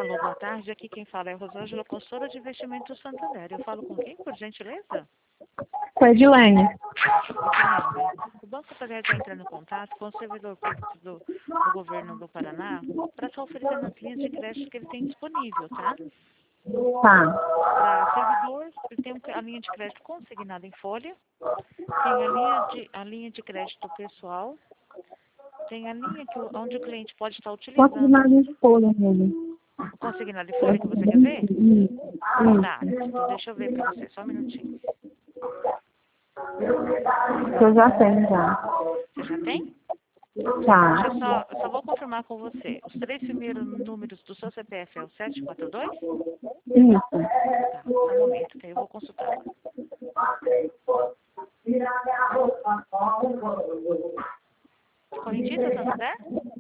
Alô, boa tarde. Aqui quem fala é a Rosângela, consultora de investimento do Santander. Eu falo com quem, por gentileza? Com a Edilene. Edilene, o Banco Santander está entrando em contato com o servidor público do governo do Paraná para estar oferecendo as linhas de crédito que ele tem disponível, tá? Tá. Para servidor, ele tem a linha de crédito consignada em folha, tem a linha de crédito pessoal, tem a linha onde o cliente pode estar Posso utilizando. dar minha folha nele? Consignado de folha que você quer ver? Tá, então deixa eu ver para você, só um minutinho. Eu já tenho, já. Você já tem? Tá. Deixa eu só vou confirmar com você. Os 3 primeiros números do seu CPF é o 742? Isso. Tá, só um momento, que aí eu vou consultar agora. Correntista, Santander?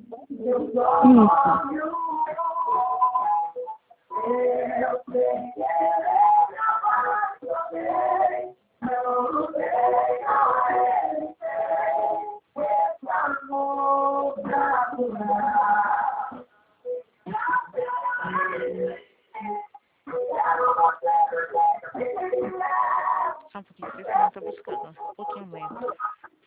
Isso. Só um pouquinho, que eu estou buscando. Um pouquinho lento.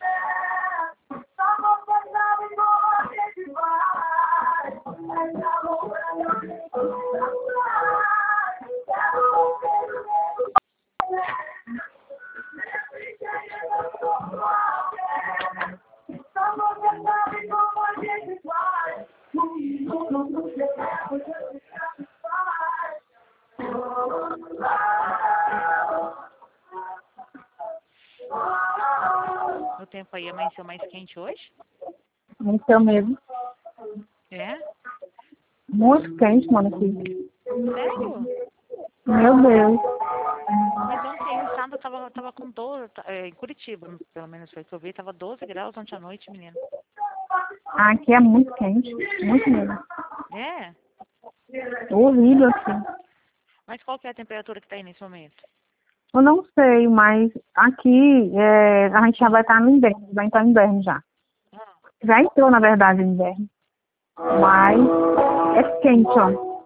O tempo aí amanheceu mais quente hoje? Esse é o mesmo. É? Muito quente, mano, aqui. Sério? Meu Deus. Mas ontem o estado tava com 12, em Curitiba, pelo menos foi o que eu vi, tava 12 graus ontem à noite, menino. Aqui é muito quente. Muito mesmo. É? Horrível aqui. Mas qual que é a temperatura que tá aí nesse momento? Eu não sei, mas aqui a gente já vai estar no inverno. Vai entrar no inverno já. Já entrou, na verdade, no inverno. Mas é quente, ó.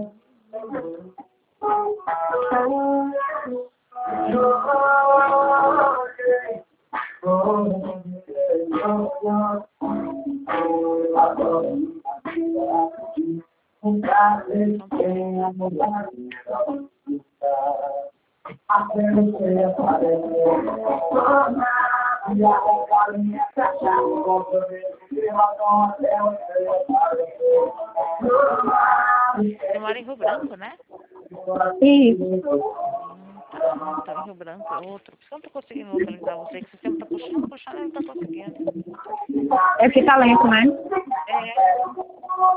Você mora em Rio Branco, né? Isso. Tá em Rio Branco, é outro. Por isso que eu não tô conseguindo localizar você, que o sistema tá puxando, e não tá conseguindo. É porque tá lento, né? É.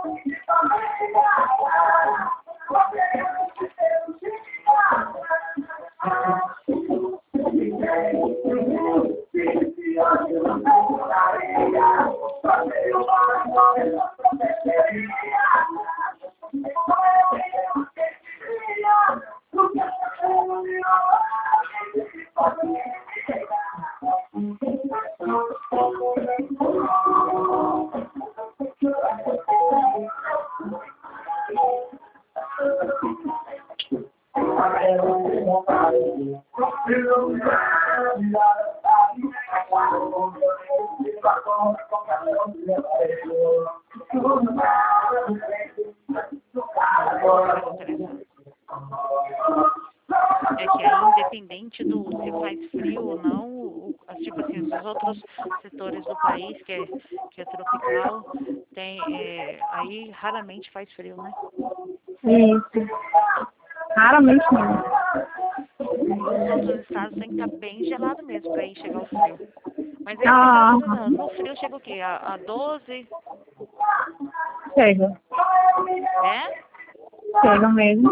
É que aí, independente do se faz frio ou não, tipo assim, os outros setores do país, que é tropical, aí raramente faz frio, né? Isso. Raramente mesmo. Os outros estados tem que estar bem gelado mesmo para aí chegar o frio. Mas aí temperatura não. No frio chega o quê? A 12? Chega. É? Chega mesmo.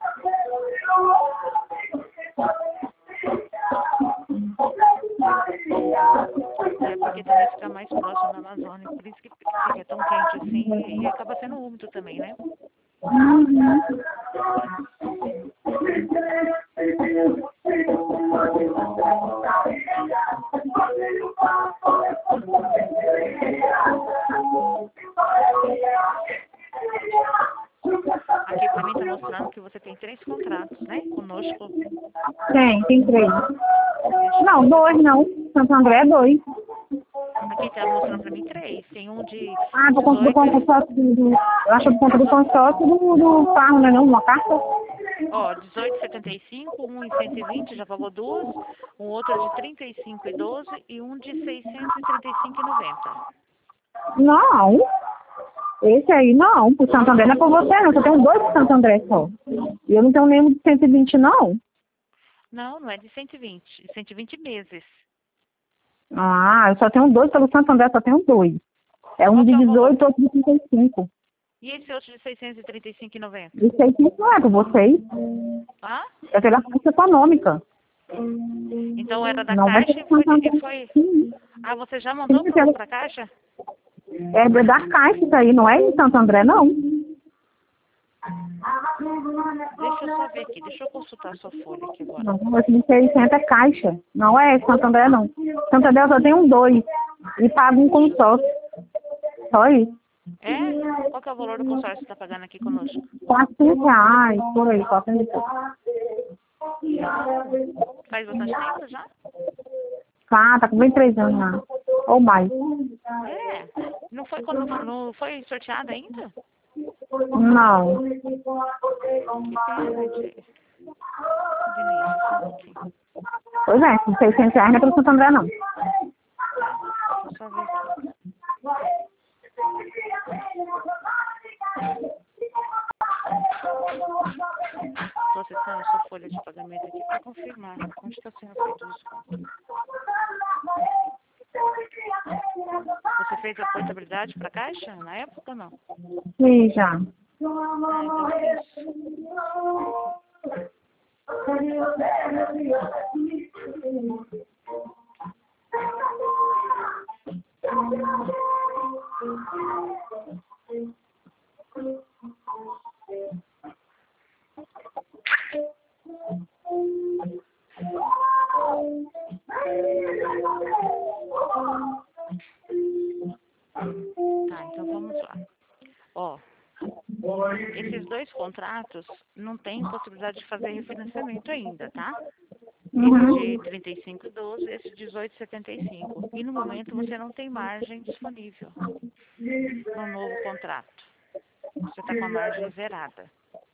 É porque também fica mais próximo da Amazônia, por isso que fica tão quente assim e acaba sendo úmido também, né? Aqui para mim está mostrando que você tem 3 contratos, né? Conosco. Tem 3. Não, 2 não. Santo André é 2. Aqui está mostrando para mim 3. Tem um de Ah, por conta do 18... consórcio eu acho por conta do consórcio do carro, não é não? Uma carta? Ó, 18,75, um em 120, já pagou 2, um outro de 35,12 e um de 635,90. Não. Esse aí não. Pro Santo André não é por você, não. Eu tenho 2 pro Santo André só. E eu não tenho nenhum de 120, não. Não, não é de 120. 120 meses. Ah, eu só tenho 2 pelo Santo André, só tenho 2. É um Qual que de é o valor? 18 e outro de 35. E esse outro de 635,90? Isso aí não é por vocês. Ah? É pela Caixa Econômica. Então era da Não vai Caixa ter e foi... Santo André. E foi... Sim. Ah, você já mandou Sim, para a Caixa? é da Caixa isso aí, não é em Santo André, não. Deixa eu só ver aqui. Deixa eu consultar a sua folha aqui agora. Não, esse de 600 é Caixa. Não é Santo André, não. Santo André eu só tenho 2. E pago um consórcio. Só isso. É? Qual que é o valor do consórcio que você está pagando aqui conosco? R$400, por aí, 400 e pouco. Faz bastante tempo já? Tá com 23 anos já. Ou mais. É. Não foi quando não foi sorteado ainda? Não. Que pena de... Denise, só um pouquinho. Pois é, R$ 600 não é para Santo André, não. Deixa eu só ver aqui. Estou acessando a sua folha de pagamento aqui para confirmar onde está sendo feito o desconto. Você fez a portabilidade para a Caixa na época ou não? Sim, já. Então é isso. Tá, então vamos lá. Ó, esses 2 contratos não tem possibilidade de fazer refinanciamento ainda, tá? Esse de 35,12, esse de 18,75. E no momento você não tem margem disponível no novo contrato. Você está com a margem zerada.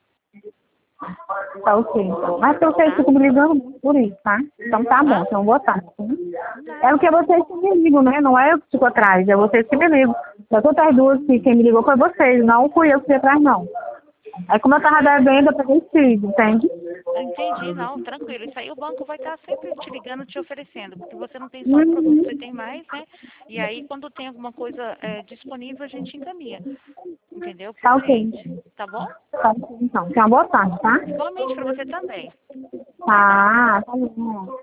Tá ok. Mas se vocês ficam me ligando por isso, tá? Então tá bom, então boa tarde. É o que vocês que me ligam, né? Não é eu que fico atrás, é vocês que me ligam. Das outras 2 que quem me ligou foi vocês, não fui eu que fui atrás, não. Aí como eu tava devendo, eu peguei esse filho, entende? Entendi, não, tranquilo. Isso aí o banco vai estar sempre te ligando, te oferecendo, porque você não tem só um produto, você tem mais, né? E aí, quando tem alguma coisa disponível, a gente encaminha. Entendeu? Tá Pro ok. cliente. Tá bom? Tá ok, então. Tenha uma boa tarde, tá? Igualmente para você também. Tá bom.